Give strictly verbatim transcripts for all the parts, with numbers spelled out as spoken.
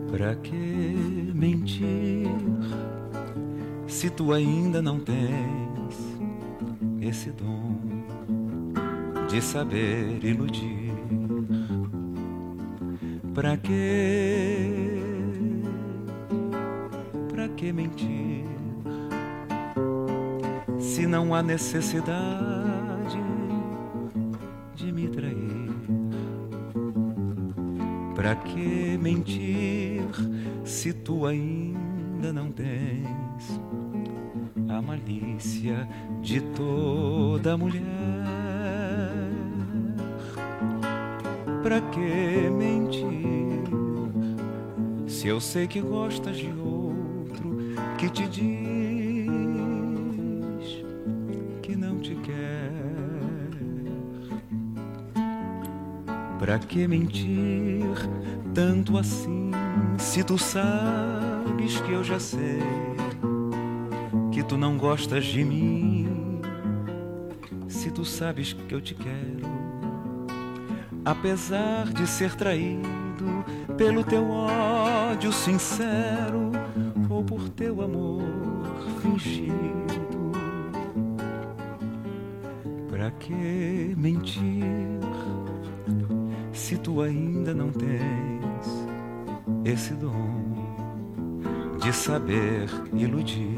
Pra que mentir se tu ainda não tens esse dom de saber iludir? Pra que, pra que mentir se não há necessidade de me trair? Pra que mentir se tu ainda não tens a malícia de toda mulher? Pra que mentir se eu sei que gostas de outro que te diz que não te quer? Pra que mentir tanto assim se tu sabes que eu já sei que tu não gostas de mim? Se tu sabes que eu te quero, apesar de ser traído pelo teu ódio sincero ou por teu amor fingido. Pra que mentir se tu ainda não tens esse dom de saber iludir?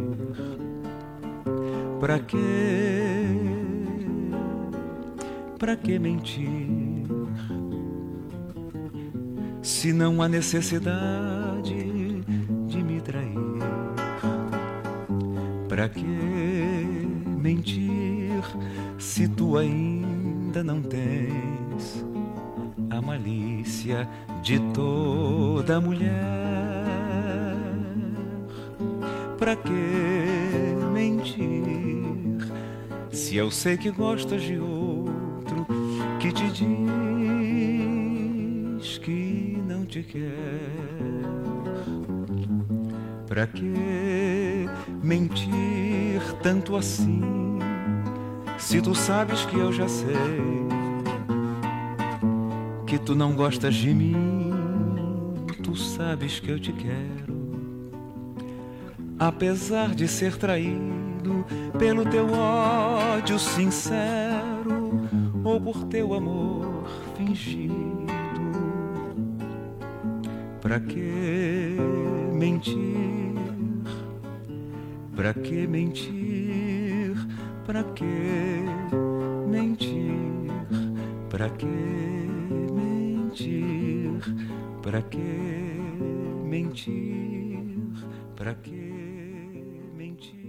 Pra que, pra que mentir se não há necessidade de me trair? Pra que mentir se tu ainda não tens a malícia de toda mulher? Pra que mentir se eu sei que gostas de outro que te diz que não te quer? Pra que mentir tanto assim se tu sabes que eu já sei que tu não gostas de mim? Tu sabes que eu te quero, apesar de ser traído pelo teu ódio sincero ou por teu amor fingido. Pra que mentir? Pra que mentir? Pra que mentir? Pra que mentir? Pra que mentir? Pra que mentir?